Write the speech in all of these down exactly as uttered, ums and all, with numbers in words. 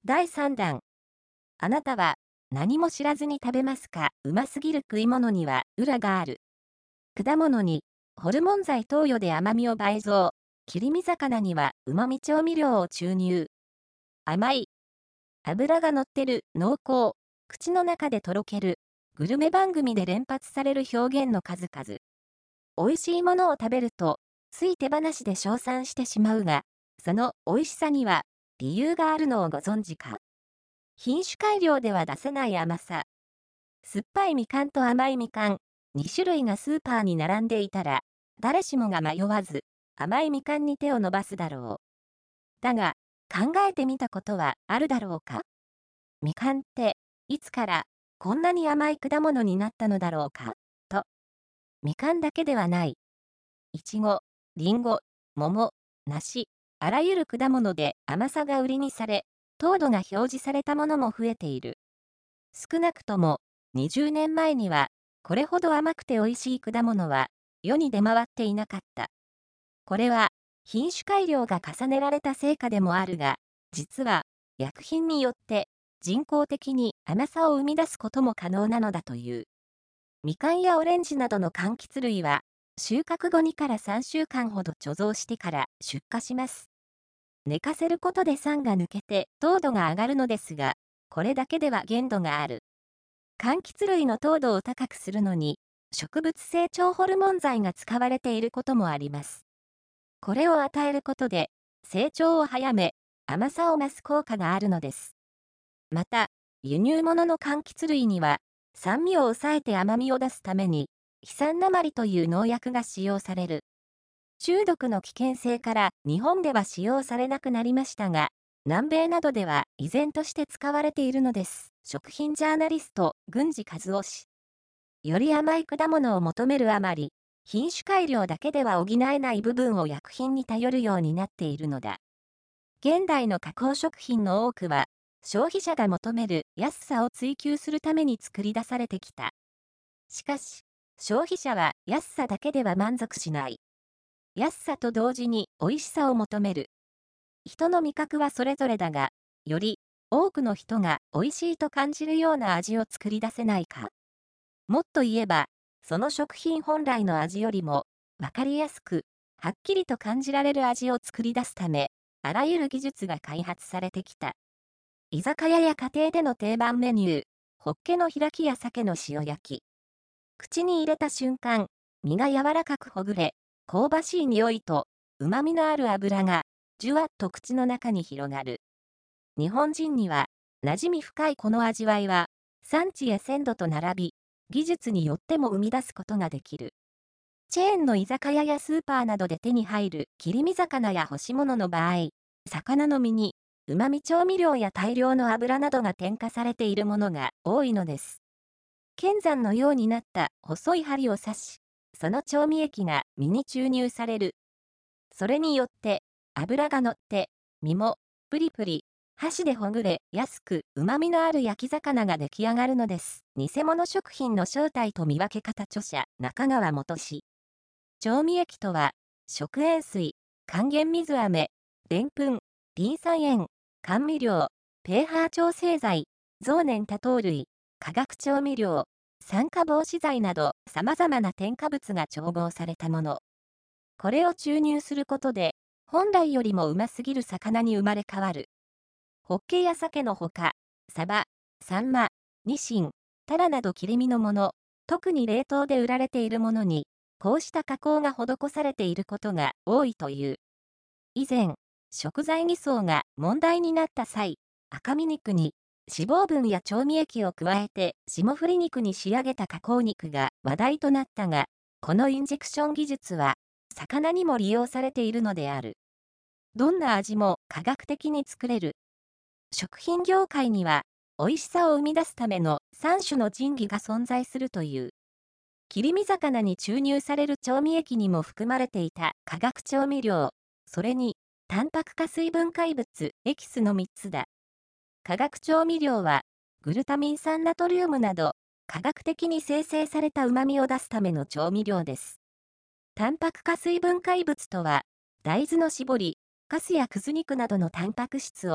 だいさんだん。あなたは何も知らずに食べますか？うますぎる食い物には裏がある。果物にホルモン剤投与で甘みを倍増。切り身魚には旨味調味料を注入。甘い。脂が乗ってる、濃厚。口の中でとろける。グルメ番組で連発される表現の数々。美味しいものを食べると、つい手放しで称賛してしまうが、その美味しさには理由があるのをご存知か？品種改良では出せない甘さ。酸っぱいみかんと甘いみかん、にしゅるいがスーパーに並んでいたら、誰しもが迷わず、甘いみかんに手を伸ばすだろう。だが、考えてみたことはあるだろうか？みかんって、いつからこんなに甘い果物になったのだろうか？と。みかんだけではない。いちご、りんご、桃、梨、あらゆる果物で甘さが売りにされ、糖度が表示されたものも増えている。少なくともにじゅうねんまえには、これほど甘くて美味しい果物は世に出回っていなかった。これは品種改良が重ねられた成果でもあるが、実は薬品によって人工的に甘さを生み出すことも可能なのだという。みかんやオレンジなどの柑橘類は、収穫後にからさんしゅうかんほど貯蔵してから出荷します。寝かせることで酸が抜けて糖度が上がるのですが、これだけでは限度がある。柑橘類の糖度を高くするのに、植物性調ホルモン剤が使われていることもあります。これを与えることで、成長を早め、甘さを増す効果があるのです。また、輸入物の柑橘類には、酸味を抑えて甘みを出すために、ヒ酸鉛という農薬が使用される。中毒の危険性から日本では使用されなくなりましたが、南米などでは依然として使われているのです。食品ジャーナリスト、郡司和夫氏。より甘い果物を求めるあまり、品種改良だけでは補えない部分を薬品に頼るようになっているのだ。現代の加工食品の多くは、消費者が求める安さを追求するために作り出されてきた。しかし、消費者は安さだけでは満足しない。安さと同時に美味しさを求める。人の味覚はそれぞれだが、より多くの人が美味しいと感じるような味を作り出せないか。もっと言えば、その食品本来の味よりも、わかりやすく、はっきりと感じられる味を作り出すため、あらゆる技術が開発されてきた。居酒屋や家庭での定番メニュー、ホッケの開きや鮭の塩焼き。口に入れた瞬間、身が柔らかくほぐれ、香ばしい匂いと、旨味のある油が、じゅわっと口の中に広がる。日本人には、馴染み深いこの味わいは、産地や鮮度と並び、技術によっても生み出すことができる。チェーンの居酒屋やスーパーなどで手に入る切り身魚や干し物の場合、魚の身に、旨味調味料や大量の油などが添加されているものが多いのです。剣山のようになった細い針を刺し、その調味液が身に注入される。それによって、油が乗って、身もプリプリ、箸でほぐれ、安く旨味のある焼き魚が出来上がるのです。偽物食品の正体と見分け方著者、中川元氏。調味液とは、食塩水、還元水飴、でんぷん、リン酸塩、甘味料、pH 調整剤、増粘多糖類、化学調味料、酸化防止剤など様々な添加物が調合されたもの。これを注入することで、本来よりもうますぎる魚に生まれ変わる。ホッケや鮭のほか、サバ、サンマ、ニシン、タラなど切り身のもの、特に冷凍で売られているものに、こうした加工が施されていることが多いという。以前、食材偽装が問題になった際、赤身肉に脂肪分や調味液を加えて霜降り肉に仕上げた加工肉が話題となったが、このインジェクション技術は、魚にも利用されているのである。どんな味も科学的に作れる。食品業界には、美味しさを生み出すためのさん種の神器が存在するという。切り身魚に注入される調味液にも含まれていた化学調味料、それに、タンパク化水分解物、エキスのみっつだ。化学調味料は、グルタミン酸ナトリウムなど、化学的に生成された旨味を出すための調味料です。タンパク化水分解物とは、大豆の搾り、カスやくず肉などのタンパク質を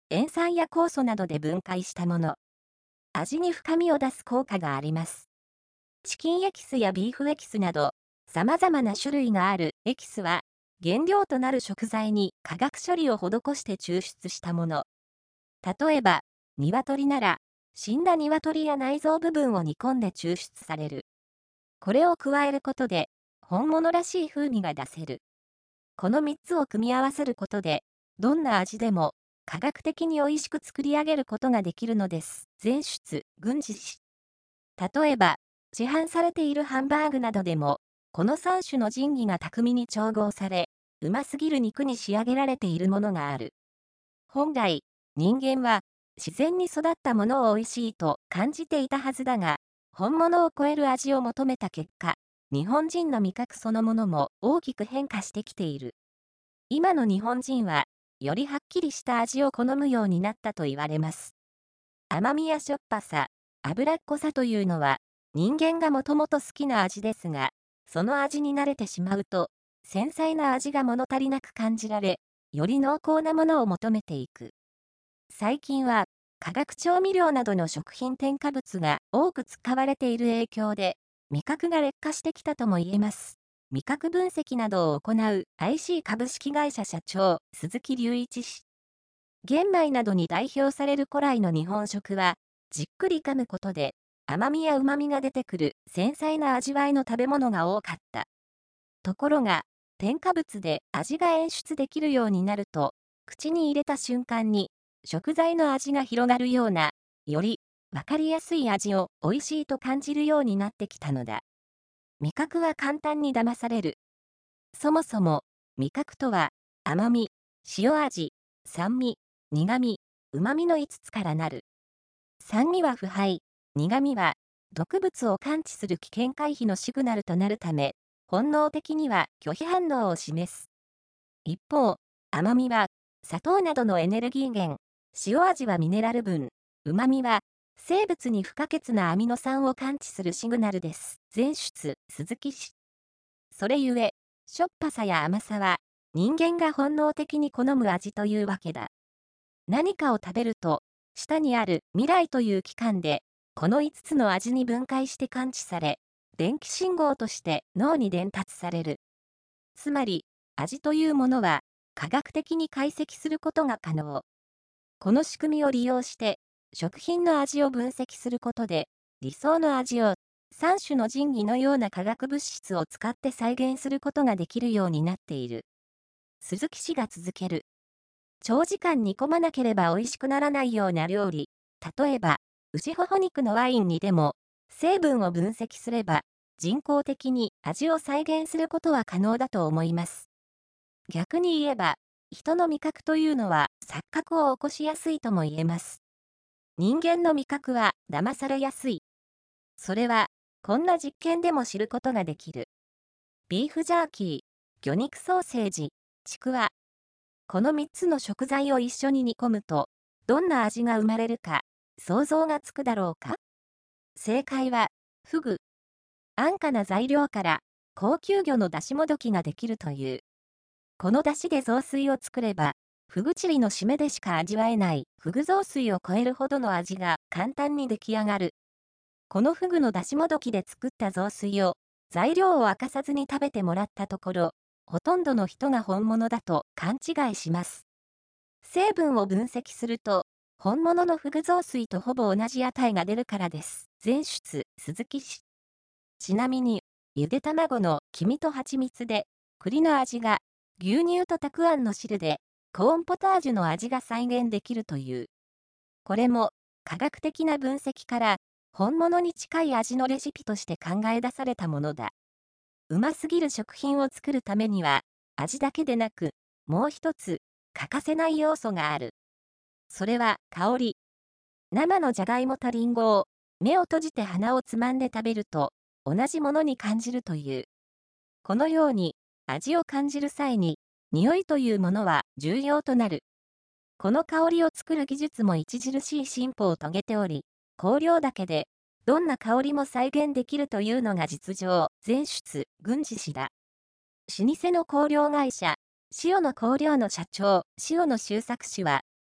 塩酸や酵素などで分解したもの。味に深みを出す効果があります。チキンエキスやビーフエキスなど、様々な種類があるエキスは、原料となる食材に化学処理を施して抽出したもの。例えば、鶏なら、死んだ鶏や内臓部分を煮込んで抽出される。これを加えることで、本物らしい風味が出せる。このみっつを組み合わせることで、どんな味でも科学的に美味しく作り上げることができるのです。前出、軍事史。例えば、市販されているハンバーグなどでも、このさん種の神器が巧みに調合され、うますぎる肉に仕上げられているものがある。本来、人間は自然に育ったものを美味しいと感じていたはずだが、本物を超える味を求めた結果、日本人の味覚そのものも大きく変化してきている。今の日本人は、よりはっきりした味を好むようになったと言われます。甘みやしょっぱさ、脂っこさというのは、人間がもともと好きな味ですが、その味に慣れてしまうと、繊細な味が物足りなく感じられ、より濃厚なものを求めていく。最近は、化学調味料などの食品添加物が多く使われている影響で、味覚が劣化してきたとも言えます。味覚分析などを行う アイシー 株式会社社長、鈴木隆一氏。玄米などに代表される古来の日本食は、じっくり噛むことで、甘みや旨みが出てくる繊細な味わいの食べ物が多かった。ところが、添加物で味が演出できるようになると、口に入れた瞬間に、食材の味が広がるような、よりわかりやすい味を美味しいと感じるようになってきたのだ。味覚は簡単に騙される。そもそも、味覚とは、甘み、塩味、酸味、苦味、旨味のいつつからなる。酸味は腐敗、苦味は毒物を感知する危険回避のシグナルとなるため、本能的には拒否反応を示す。一方、甘みは砂糖などのエネルギー源、塩味はミネラル分、旨味は生物に不可欠なアミノ酸を感知するシグナルです。前出、鈴木氏。それゆえ、しょっぱさや甘さは人間が本能的に好む味というわけだ。何かを食べると、下にある未来という器官で、このいつつの味に分解して感知され、電気信号として脳に伝達される。つまり、味というものは、科学的に解析することが可能。この仕組みを利用して、食品の味を分析することで、理想の味をさん種の神器のような化学物質を使って再現することができるようになっている。鈴木氏が続ける。長時間煮込まなければ美味しくならないような料理。例えば、牛ほほ肉のワインにでも、成分を分析すれば、人工的に味を再現することは可能だと思います。逆に言えば、人の味覚というのは錯覚を起こしやすいとも言えます。人間の味覚は騙されやすい。それは、こんな実験でも知ることができる。ビーフジャーキー、魚肉ソーセージ、ちくわ。このみっつの食材を一緒に煮込むと、どんな味が生まれるか、想像がつくだろうか？正解は、フグ。安価な材料から、高級魚の出しもどきができるという。この出汁で雑炊を作れば、フグチリの締めでしか味わえない、フグ雑炊を超えるほどの味が簡単に出来上がる。このフグの出しもどきで作った雑炊を、材料を明かさずに食べてもらったところ、ほとんどの人が本物だと勘違いします。成分を分析すると、本物のフグ雑炊とほぼ同じ値が出るからです。前出、鈴木氏。ちなみに、ゆで卵の黄身と蜂蜜で、栗の味が、牛乳とたくあんの汁で、コーンポタージュの味が再現できるという。これも、科学的な分析から、本物に近い味のレシピとして考え出されたものだ。うますぎる食品を作るためには、味だけでなく、もう一つ、欠かせない要素がある。それは、香り。生のじゃがいもとりんごを、目を閉じて鼻をつまんで食べると、同じものに感じるという。このように、味を感じる際に、匂いというものは重要となる。この香りを作る技術も著しい進歩を遂げており、香料だけで、どんな香りも再現できるというのが実情。前出、軍事氏だ。老舗の香料会社、塩の香料の社長、塩野周作氏は、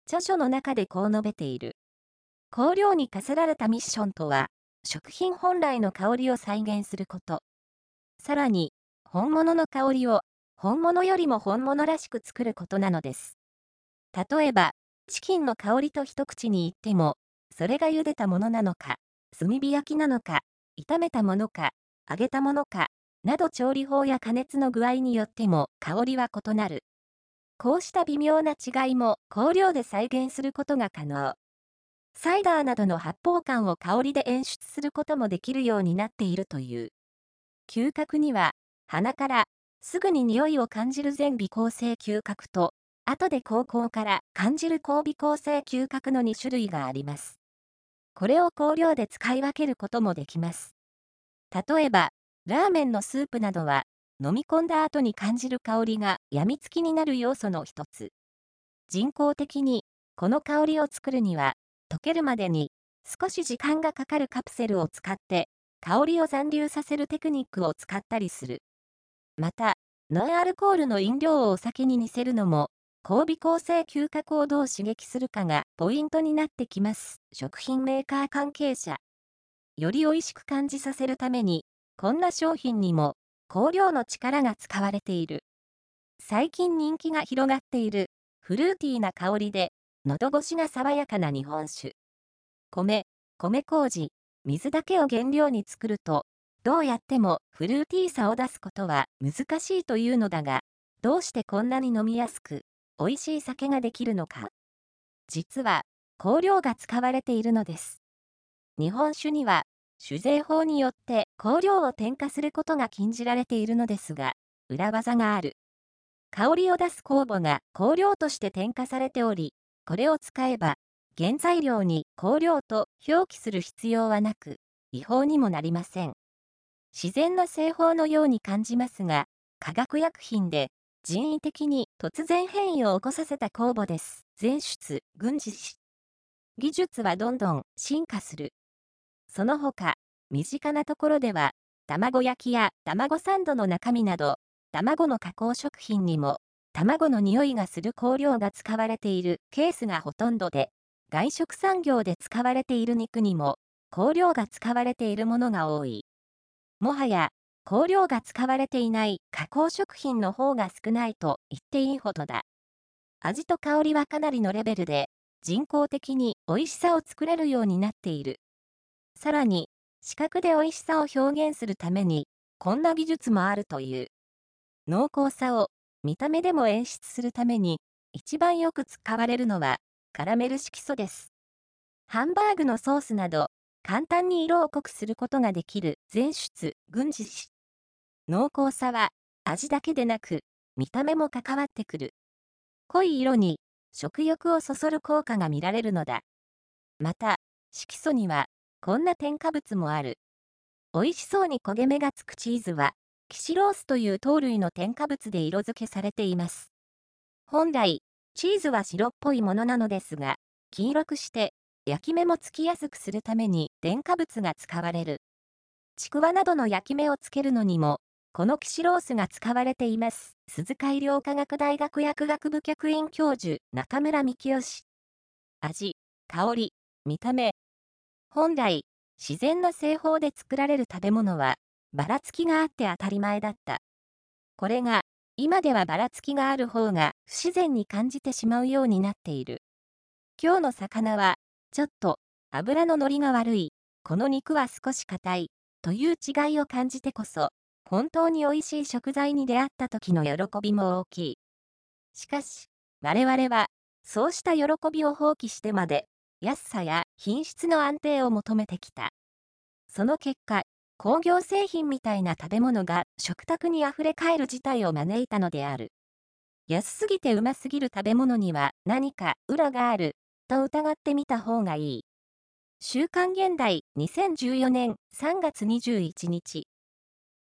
著書の中でこう述べている。香料に課せられたミッションとは、食品本来の香りを再現すること。さらに、本物の香りを本物よりも本物らしく作ることなのです。例えば、チキンの香りと一口に言っても、それが茹でたものなのか、炭火焼きなのか、炒めたものか、揚げたものか、など調理法や加熱の具合によっても香りは異なる。こうした微妙な違いも香料で再現することが可能。サイダーなどの発泡感を香りで演出することもできるようになっているという。嗅覚には、鼻からすぐに匂いを感じる前微構成嗅覚と、後で口腔から感じる後微構成嗅覚のに種類があります。これを香料で使い分けることもできます。例えば、ラーメンのスープなどは、飲み込んだ後に感じる香りが病みつきになる要素の一つ。人工的に、この香りを作るには、溶けるまでに少し時間がかかるカプセルを使って、香りを残留させるテクニックを使ったりする。また、ノンアルコールの飲料をお酒に似せるのも、後微構成嗅覚をどう刺激するかがポイントになってきます。食品メーカー関係者。より美味しく感じさせるために、こんな商品にも香料の力が使われている。最近人気が広がっているフルーティーな香りで、喉越しが爽やかな日本酒。米、米麹、水だけを原料に作ると、どうやってもフルーティーさを出すことは難しいというのだが、どうしてこんなに飲みやすく、美味しい酒ができるのか。実は、香料が使われているのです。日本酒には、酒税法によって香料を添加することが禁じられているのですが、裏技がある。香りを出す酵母が香料として添加されており、これを使えば、原材料に香料と表記する必要はなく、違法にもなりません。自然の製法のように感じますが、化学薬品で人為的に突然変異を起こさせた酵母です。前出、軍事史。技術はどんどん進化する。その他、身近なところでは、卵焼きや卵サンドの中身など、卵の加工食品にも、卵の匂いがする香料が使われているケースがほとんどで、外食産業で使われている肉にも、香料が使われているものが多い。もはや、香料が使われていない加工食品の方が少ないと言っていいほどだ。味と香りはかなりのレベルで、人工的に美味しさを作れるようになっている。さらに、視覚で美味しさを表現するために、こんな技術もあるという。濃厚さを見た目でも演出するために、一番よく使われるのは、カラメル色素です。ハンバーグのソースなど、簡単に色を濃くすることができる前出、軍事史。濃厚さは、味だけでなく、見た目も関わってくる。濃い色に、食欲をそそる効果が見られるのだ。また、色素には、こんな添加物もある。美味しそうに焦げ目がつくチーズは、キシロースという糖類の添加物で色付けされています。本来、チーズは白っぽいものなのですが、黄色くして、焼き目もつきやすくするために添加物が使われる。ちくわなどの焼き目をつけるのにも、このキシロースが使われています。鈴鹿医療科学大学薬学部客員教授、中村幹義。味、香り、見た目。本来、自然の製法で作られる食べ物は、ばらつきがあって当たり前だった。これが、今ではばらつきがある方が不自然に感じてしまうようになっている。今日の魚は、ちょっと、脂の乗りが悪い、この肉は少し硬い、という違いを感じてこそ、本当に美味しい食材に出会った時の喜びも大きい。しかし、我々は、そうした喜びを放棄してまで、安さや品質の安定を求めてきた。その結果、工業製品みたいな食べ物が食卓に溢れ返る事態を招いたのである。安すぎてうますぎる食べ物には何か裏がある、と疑ってみた方がいい。週刊現代にせんじゅうよねんさんがつにじゅういちにち。